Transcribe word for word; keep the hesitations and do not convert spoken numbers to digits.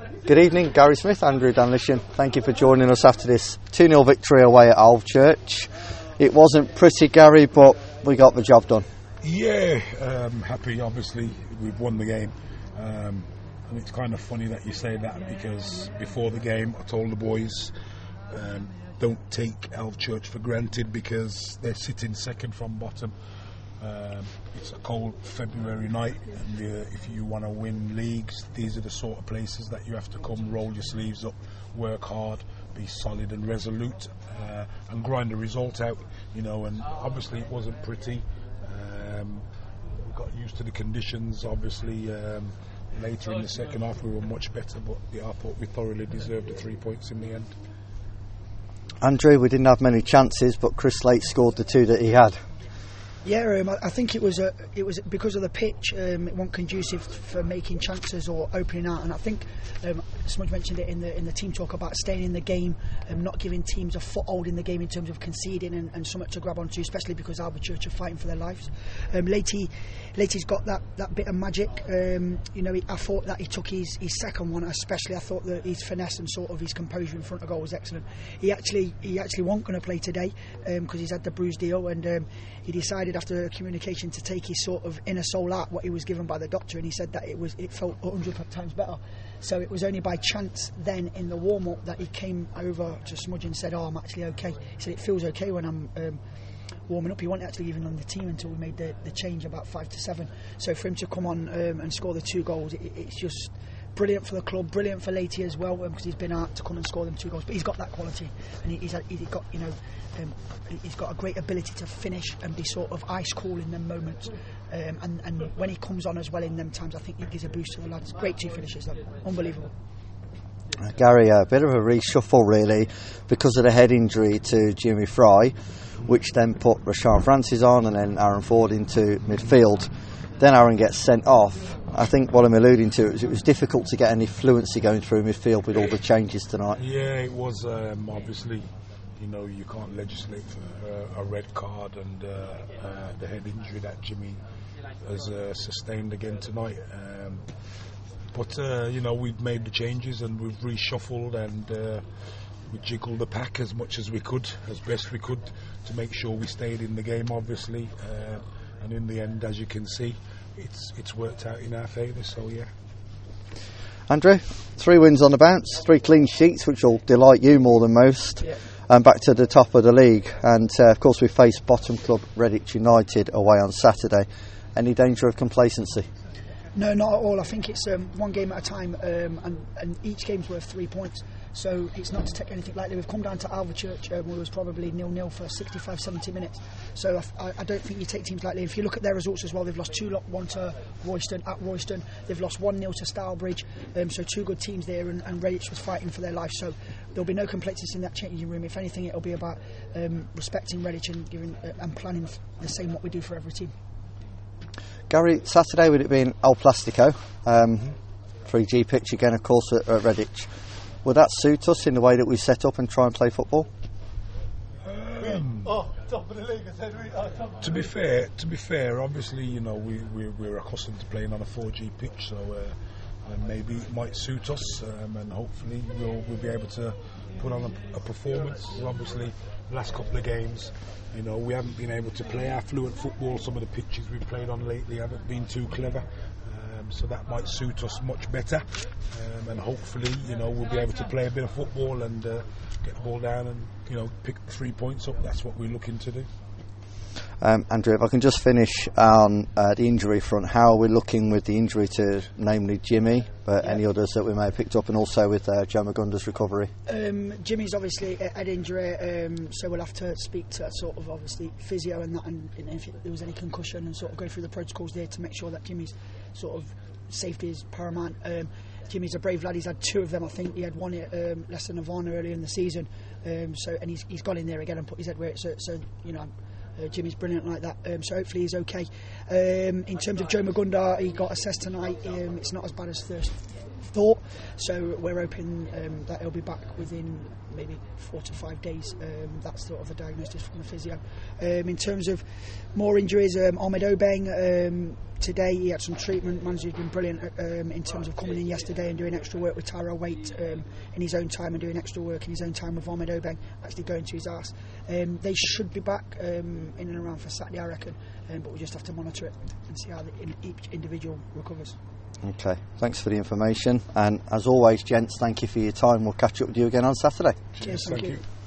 Good evening, Gary Smith, Andrew Danlishan. Thank you for joining us after this two nil victory away at Alvechurch. It wasn't pretty, Gary, but we got the job done. Yeah, um, happy, obviously, we've won the game. Um, and it's kind of funny that you say that, because before the game I told the boys, um, don't take Alvechurch for granted because they're sitting second from bottom. Um, it's a cold February night, and uh, if you want to win leagues, these are the sort of places that you have to come, roll your sleeves up, work hard, be solid and resolute, uh, and grind the result out, you know. And obviously it wasn't pretty. Um, we got used to the conditions. Obviously, um, later in the second half we were much better, but yeah, I thought we thoroughly deserved the three points in the end. Andrew, we didn't have many chances, but Chris Slate scored the two that he had. Yeah, um, I think it was a, it was because of the pitch. Um, it wasn't conducive for making chances or opening out. And I think um, Smudge mentioned it in the in the team talk about staying in the game and not giving teams a foothold in the game in terms of conceding and, and something to grab onto, especially because Alvechurch are fighting for their lives. Um, Leahy, Leahy's got that, that bit of magic. Um, you know, he, I thought that he took his, his second one, especially. I thought that his finesse and sort of his composure in front of goal was excellent. He actually he actually wasn't going to play today because um, he's had the bruised heel, and um, he decided after communication to take his sort of inner soul out, what he was given by the doctor, and he said that it was it felt a hundred times better. So it was only by chance then in the warm-up that he came over to Smudge and said, oh, I'm actually okay. He said it feels okay when I'm um, warming up. He wasn't actually even on the team until we made the, the change about five to seven. So for him to come on um, and score the two goals, it, it's just brilliant for the club, brilliant for Leahy as well, because um, he's been out to come and score them two goals. But he's got that quality, and he, he's, he's got, you know, um, he's got a great ability to finish and be sort of ice cool in them moments. Um, and, and when he comes on as well in them times, I think he gives a boost to the lads. Great two finishes, though. Unbelievable. Uh, Gary, a bit of a reshuffle really because of the head injury to Jimmy Fry, which then put Rashawn Francis on and then Aaron Ford into midfield. Then Aaron gets sent off. I think what I'm alluding to is it was difficult to get any fluency going through midfield with all the changes tonight. Yeah, it was. Um, obviously, you know, you can't legislate for uh, a red card, and uh, uh, the head injury that Jimmy has uh, sustained again tonight. Um, but, uh, you know, we've made the changes and we've reshuffled, and uh, we jiggled the pack as much as we could, as best we could, to make sure we stayed in the game, obviously. Uh, and in the end, as you can see, it's it's worked out in our favour, so yeah. Andrew, three wins on the bounce, three clean sheets, which will delight you more than most, Yeah. and back to the top of the league. And uh, of course we face bottom club Redditch United away on Saturday. Any danger of complacency? No, not at all. I think it's um, one game at a time, um, and, and each game's worth three points. So it's not to take anything lightly. We've come down to Alvechurch, um, where it was probably nil nil for sixty-five, seventy minutes. So I, I don't think you take teams lightly. If you look at their results as well, they've lost two lot, one to Royston, at Royston. They've lost one nil to Stourbridge. Um, so two good teams there, and, and Redditch was fighting for their life. So there'll be no complacency in that changing room. If anything, it'll be about um, respecting Redditch and giving uh, and planning the same what we do for every team. Gary, Saturday would it be in El Plastico? Um, three G pitch again, of course, at, at Redditch. Would that suit us in the way that we set up and try and play football? Um, oh, top of the league. I said, oh, top to be fair, to be fair, obviously, you know, we, we we're accustomed to playing on a four G pitch, so uh, and maybe it might suit us, um, and hopefully we'll we'll be able to put on a, a performance. Obviously, the last couple of games, you know, we haven't been able to play our fluent football. Some of the pitches we've played on lately haven't been too clever. So that might suit us much better, um, and hopefully, you know, we'll be able to play a bit of football and uh, get the ball down and, you know, pick three points up. That's what we're looking to do. Um, Andrew, if I can just finish on uh, the injury front, how are we looking with the injury to, namely Jimmy, but yeah. any others that we may have picked up, and also with uh, Joe Magunda's recovery? Um, Jimmy's obviously had injury, um, so we'll have to speak to sort of obviously physio and that, and, and if there was any concussion, and sort of go through the protocols there to make sure that Jimmy's sort of safety is paramount. Um, Jimmy's a brave lad. He's had two of them, I think. He had one at um, Leicester Nirvana earlier in the season, um, so and he's he's gone in there again and put his head where it. So, so you know. Uh, Jimmy's brilliant like that, um, so hopefully he's okay. Um, in terms of Joe Magunda, he got assessed tonight. Um, it's not as bad as first thought. So we're hoping um, that he'll be back within maybe four to five days. Um, that's sort of the diagnosis from the physio. Um, in terms of more injuries, um, Ahmed Obeng, um, today he had some treatment. Manager's been brilliant um, in terms of coming in yesterday and doing extra work with Tyrell Waite um, in his own time and doing extra work in his own time with Ahmed Obeng, actually going to his arse. Um, they should be back um, in and around for Saturday, I reckon, um, but we just have to monitor it and see how the, in, each individual recovers. Okay, thanks for the information, and as always, gents, thank you for your time. We'll catch up with you again on Saturday. Cheers, thank, thank you. you.